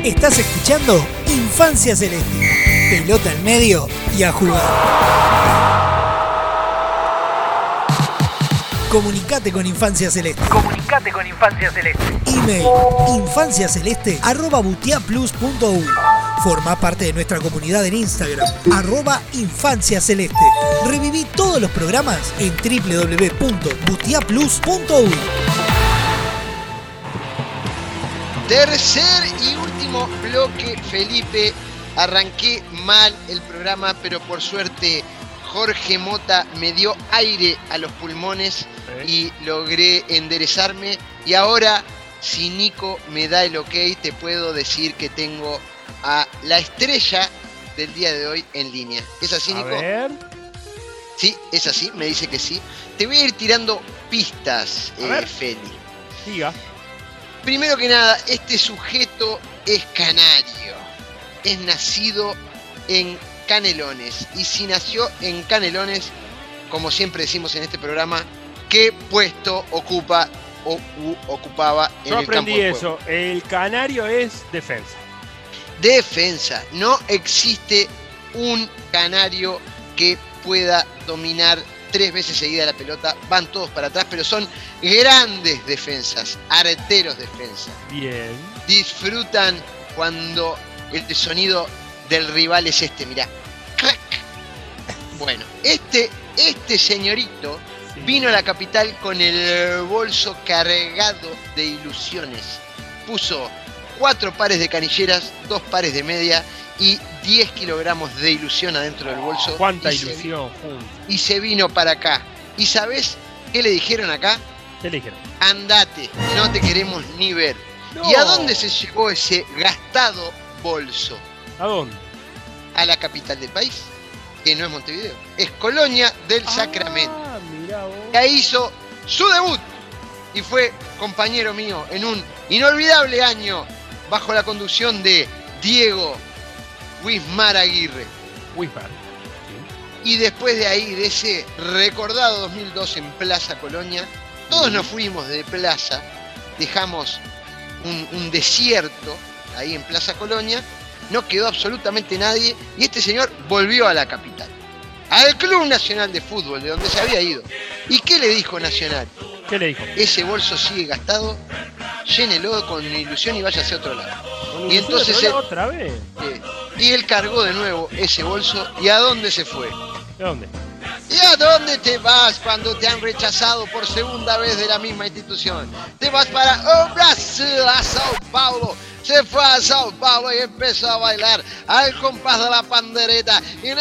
Estás escuchando Infancia Celeste. Pelota al medio y a jugar. Comunicate con Infancia Celeste. Email infanciaceleste@butiaplus.uy. Forma parte de nuestra comunidad en Instagram, @infanciaceleste. Reviví todos los programas en www.butiaplus.uy. Tercer y último bloque, Felipe. Arranqué mal el programa, pero por suerte Jorge Mota me dio aire a los pulmones y logré enderezarme. Y ahora, si Nico me da el ok, te puedo decir que tengo a la estrella del día de hoy en línea. ¿Es así, Nico? A ver. Sí, es así, me dice que sí. Te voy a ir tirando pistas, Feli. Diga. Primero que nada, este sujeto es canario. Es nacido en Canelones. Y si nació en Canelones, como siempre decimos en este programa, ¿qué puesto ocupa o ocupaba en el campo de juego? Yo aprendí eso. El canario es defensa. Defensa. No existe un canario que pueda dominar 3 veces seguida la pelota. Van todos para atrás, pero son grandes defensas, arteros defensas. Bien. Disfrutan cuando el sonido del rival es este, mirá. ¡Clac! Bueno, este señorito vino a la capital con el bolso cargado de ilusiones. Puso 4 pares de canilleras, 2 pares de media y 10 kilogramos de ilusión adentro del bolso. ¡Cuánta ilusión juntos! Y se vino para acá. ¿Y sabés qué le dijeron acá? ¿Qué le dijeron? Andate, no te queremos ni ver. No. ¿Y a dónde se llevó ese gastado bolso? ¿A dónde? A la capital del país, que no es Montevideo, es Colonia del Sacramento. Mirá vos. Que hizo su debut y fue compañero mío en un inolvidable año bajo la conducción de Diego Wismar Aguirre. Wismar. Y después de ahí, de ese recordado 2002 en Plaza Colonia, todos nos fuimos de Plaza, dejamos un desierto ahí en Plaza Colonia, no quedó absolutamente nadie y este señor volvió a la capital, al Club Nacional de Fútbol, de donde se había ido. ¿Y qué le dijo Nacional? ¿Qué le dijo? Ese bolso sigue gastado, llénelo con ilusión y váyase a otro lado. ¿Con Y entonces él, otra vez? y él cargó de nuevo ese bolso. ¿Y a dónde se fue? ¿De dónde? ¿Y a dónde te vas cuando te han rechazado por segunda vez de la misma institución? Te vas para Brasil, a Sao Paulo. Se fue a Sao Paulo y empezó a bailar al compás de la pandereta.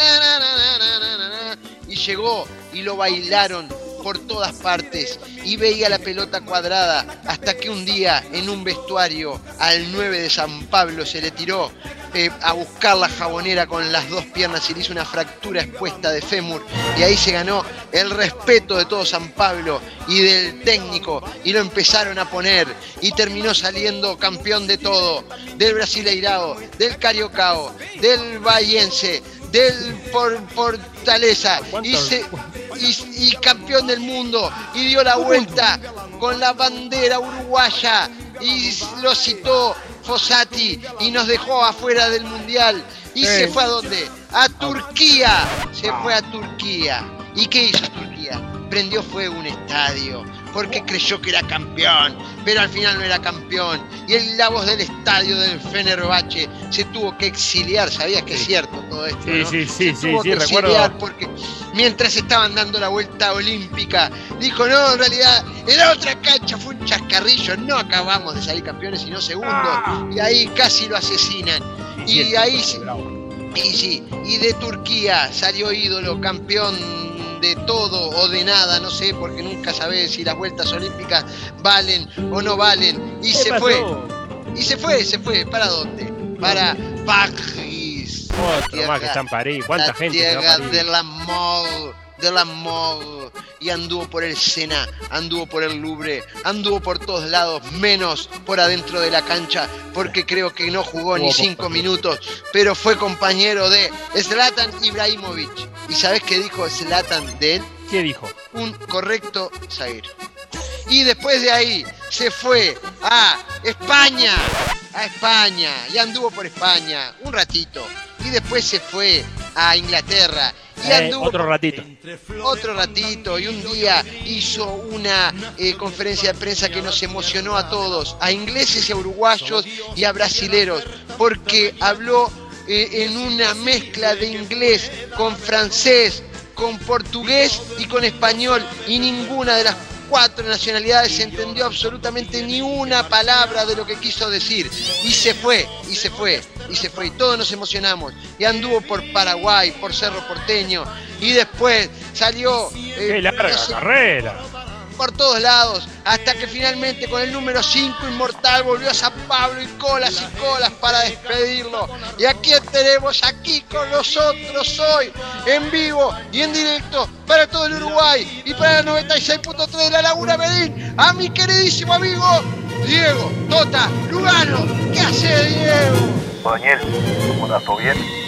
Y llegó y lo bailaron por todas partes y veía la pelota cuadrada hasta que un día en un vestuario al 9 de San Pablo se le tiró a buscar la jabonera con las 2 piernas y le hizo una fractura expuesta de fémur y ahí se ganó el respeto de todo San Pablo y del técnico y lo empezaron a poner y terminó saliendo campeón de todo, del Brasileirao, del Cariocao, del Bahiense, del Fortaleza y campeón del mundo y dio la vuelta con la bandera uruguaya y lo citó Fossati y nos dejó afuera del mundial y se fue ¿a dónde? A Turquía, se fue a Turquía. ¿Y qué hizo Turquía? Prendió fuego un estadio porque creyó que era campeón, pero al final no era campeón y la voz del estadio del Fenerbahce se tuvo que exiliar. ¿Sabías que es cierto todo esto? ¿no? Sí, recuerdo. Porque mientras estaban dando la vuelta olímpica, dijo, no, en realidad era otra cancha, fue un chascarrillo, no acabamos de salir campeones, sino segundos, y ahí casi lo asesinan. Y ahí y de Turquía salió ídolo, campeón de todo o de nada, no sé, porque nunca sabés si las vueltas olímpicas valen o no valen. Y se fue. Y se fue. ¿Para dónde? Para París. Otro más que está en París. ¿Cuánta gente? Tierra de la mode. Y anduvo por el Sena, anduvo por el Louvre, anduvo por todos lados, menos por adentro de la cancha, porque creo que no jugó ni 5 minutos, pero fue compañero de Zlatan Ibrahimovic. ¿Y sabés qué dijo Zlatan de él? ¿Qué dijo? Un correcto zaguero. Y después de ahí se fue a España, a España y anduvo por España un ratito y después se fue a Inglaterra y anduvo otro ratito y un día hizo una conferencia de prensa que nos emocionó a todos, a ingleses y a uruguayos y a brasileros, porque habló en una mezcla de inglés con francés, con portugués y con español, y ninguna de las 4 nacionalidades entendió absolutamente ni una palabra de lo que quiso decir, y se fue, y todos nos emocionamos, y anduvo por Paraguay, por Cerro Porteño, y después salió qué larga carrera por todos lados, hasta que finalmente con el número 5 inmortal volvió a San Pablo y colas para despedirlo. Y aquí tenemos aquí con nosotros hoy, en vivo y en directo, para todo el Uruguay y para la 96.3 de La Laguna Medín, a mi queridísimo amigo Diego Tota Lugano. ¿Qué hace, Diego? Daniel, ¿cómo estás? ¿Todo bien?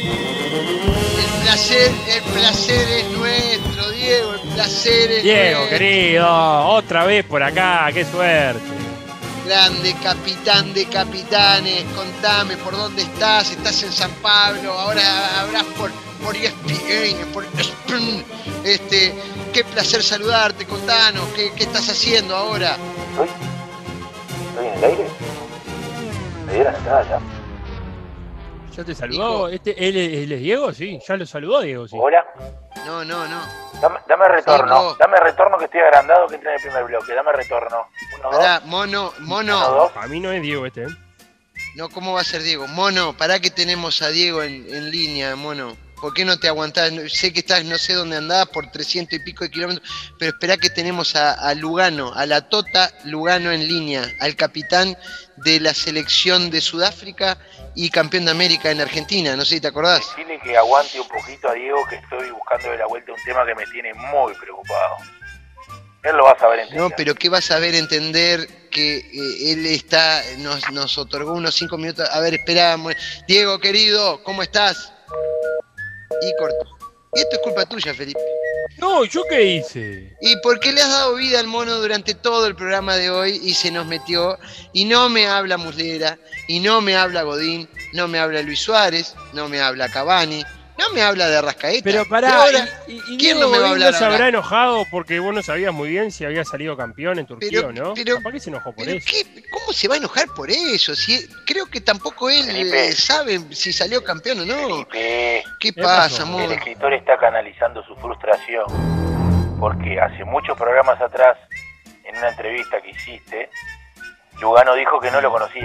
El placer es nuestro, Diego, el placer es Diego, nuestro. querido, otra vez por acá, qué suerte. Grande capitán de capitanes, contame por dónde estás en San Pablo, ahora habrás por ESPN, por ESPN, qué placer saludarte, contanos, ¿qué estás haciendo ahora? ¿Estoy en el aire? ¿Me dieron entrada ya? ¿Ya te saludó? ¿Él es Diego? Sí, ya lo saludó Diego, sí. ¿Hola? No. Dame retorno, Sí, dame retorno que estoy agrandado que entra en el primer bloque, dame retorno. 1, 2. Pará, mono. 1, 2. A mí no es Diego este, ¿eh? No, ¿cómo va a ser Diego? Mono, pará que tenemos a Diego en línea, mono. ¿Por qué no te aguantás? Sé que estás, no sé dónde andás, por 300 y pico de kilómetros, pero esperá que tenemos a Lugano, a la Tota Lugano en línea, al capitán de la selección de Sudáfrica y campeón de América en Argentina, no sé si te acordás. Decirle que aguante un poquito a Diego, que estoy buscando de la vuelta un tema que me tiene muy preocupado. Él lo va a saber entender. No, pero ¿qué vas a saber entender? Que él nos otorgó unos 5 minutos. A ver, esperá, Diego, querido, ¿cómo estás? Y corto. Y esto es culpa tuya, Felipe. No, ¿yo qué hice? ¿Y por qué le has dado vida al mono durante todo el programa de hoy y se nos metió? Y no me habla Muslera, y no me habla Godín, no me habla Luis Suárez, no me habla Cavani, no me habla de Arrascaeta. Pero pará, ahora, ¿quién ¿quién no no me va a hablar se ahora? habrá enojado porque vos no sabías muy bien si había salido campeón en Turquía o no? ¿Para qué se enojó por eso? ¿Cómo se va a enojar por eso? Creo que tampoco él Felipe, sabe si salió campeón o no. Felipe, ¿Qué pasa, pasó? amor? el escritor está canalizando su frustración porque hace muchos programas atrás, en una entrevista que hiciste, Lugano dijo que no lo conocía.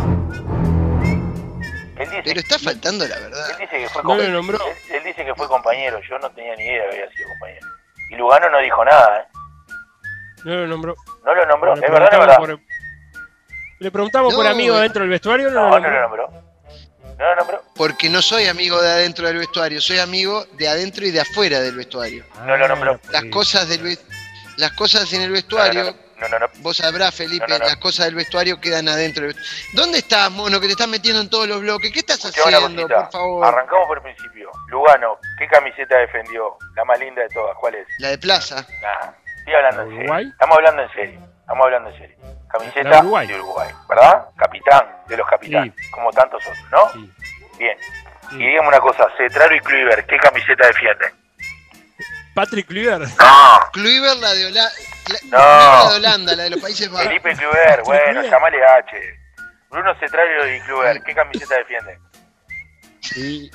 Él dice, Pero está faltando la verdad. Él dice que fue No lo nombró. él dice que fue compañero, yo no tenía ni idea que había sido compañero. Y Lugano no dijo nada, ¿eh? No lo nombró. No lo nombró, Le es verdad, es preguntamos verdad. Le preguntamos por No, amigos dentro del vestuario, No, no no lo lo nombró. nombró. No lo nombró. Porque no soy amigo de adentro del vestuario, soy amigo de adentro y de afuera del vestuario. No lo nombró. Las cosas en el vestuario, No. vos sabrás, Felipe, No. las cosas del vestuario quedan adentro del vestuario. ¿Dónde estás, mono, que te estás metiendo en todos los bloques? ¿Qué estás Escuchá una haciendo, cosita. por favor? Arrancamos por el principio. Lugano, ¿qué camiseta defendió? La más linda de todas, ¿cuál es? La de Plaza. Nah, estoy hablando en serio. ¿Uruguay? Estamos hablando en serio. La Camiseta de Uruguay. de Uruguay, ¿verdad? Capitán de los capitanes, como tantos otros, ¿no? Sí. Bien. Sí. Y dígame una cosa, Cetraro y Kluivert, ¿qué camiseta defienden? Patrick Kluivert. No, Kluivert, la de Holanda. No. La de Holanda, la de los Países Bajos. Felipe Kluivert, bueno, Kluivert. llamale H. Bruno Cetraro y Kluivert, ¿qué camiseta defienden? Sí.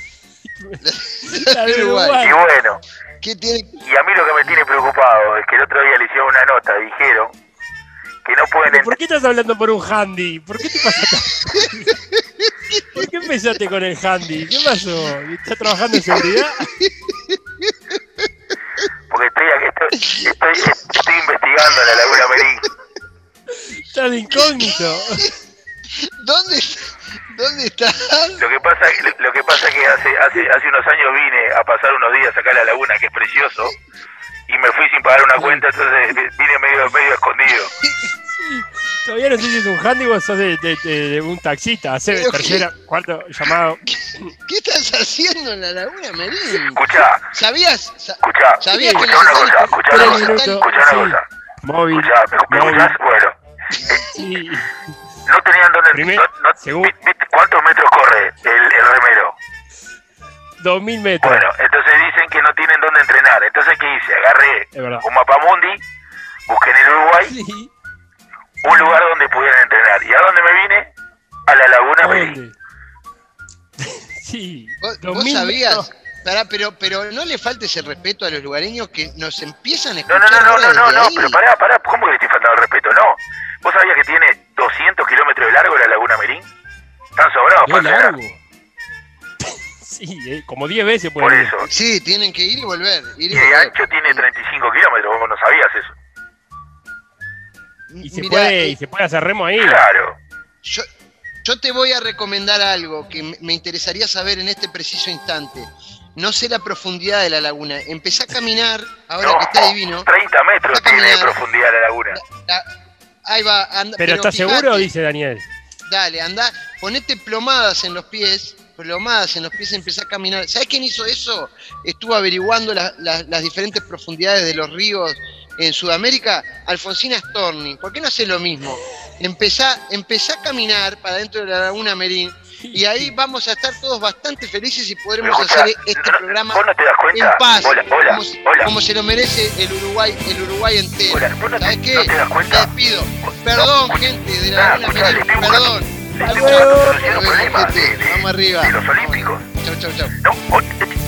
La La de de Uruguay. Uruguay. Y bueno, ¿Qué tiene? y a mí lo que me tiene preocupado es que el otro día le hicieron una nota, dijeron que no pueden ¿Pero ¿Por qué estás hablando por un handy? ¿Por qué te pasaste? ¿Por qué empezaste con el handy? ¿Qué pasó? ¿Estás trabajando en seguridad? porque estoy investigando en la Laguna Merín. Estás de incógnito. ¿Dónde estás? Lo que pasa es que hace unos años vine a pasar unos días acá a la laguna, que es precioso, y me fui sin pagar una cuenta, entonces vine medio escondido. Sí. Todavía no sé si es un handy o sos de un taxista. Hacer Pero tercera, cuarto llamado. ¿Qué estás haciendo en la Laguna Merín? Escuchá, ¿Sabías Sí, que escuchá los una cosa, están- escuchá los una cosa, están- escuchá una Sí. cosa. Móvil. Escuchá, ¿me Móvil. escuchás? Bueno, Sí. No tenían dónde Primero, según- ¿viste cuántos metros corre el remero? 2000 metros. Bueno, entonces dicen que no tienen dónde entrenar. Entonces, ¿qué hice? Agarré Es verdad. un mapamundi, busqué en el Uruguay Sí. un lugar donde pudieran entrenar. ¿Y a dónde me vine? A la Laguna ¿A Melín. dónde? Sí. ¿Vos 2000 sabías? metros. Pará, pero no le faltes el respeto a los lugareños que nos empiezan a No, escuchar. ahora desde ahí. pero pará, ¿cómo que le estoy faltando el respeto? No. ¿Vos sabías que tiene 200 kilómetros de largo la Laguna Melín? Están sobrados ¿Es para entrenar. largo? Sí, como 10 veces Por pueden ir. eso. Sí, tienen que ir y volver. Ir Y y de volver. ancho tiene 35 kilómetros, vos no sabías eso. Y se, Mirá, puede hacer remo ahí. Claro. yo te voy a recomendar algo que me interesaría saber en este preciso instante. No sé la profundidad de la laguna. Empecé a caminar, ahora No, que está divino. 30 metros Está tiene de caminando. profundidad la laguna. Ahí va, anda, Pero ¿estás fíjate, seguro? Dice Daniel. Dale, anda, ponete plomadas en los pies, empecé a caminar. ¿Sabés quién hizo eso? Estuvo averiguando las diferentes profundidades de los ríos en Sudamérica. Alfonsina Storni. ¿Por qué no hace lo mismo? Empezá a caminar para dentro de la Laguna Melín y ahí vamos a estar todos bastante felices y podremos Pero escuchá, hacer este programa ¿vos no te das cuenta? en paz, Hola, como se lo merece el Uruguay entero. Hola, ¿vos no te- ¿Sabés qué? no te das cuenta? Me despido. Perdón, No, gente de la nada, Laguna escuchá, Melín, le estoy buscando- perdón. le estoy buscando solución a un problema Vamos arriba. de los olímpicos. Chau, chau, chau. No,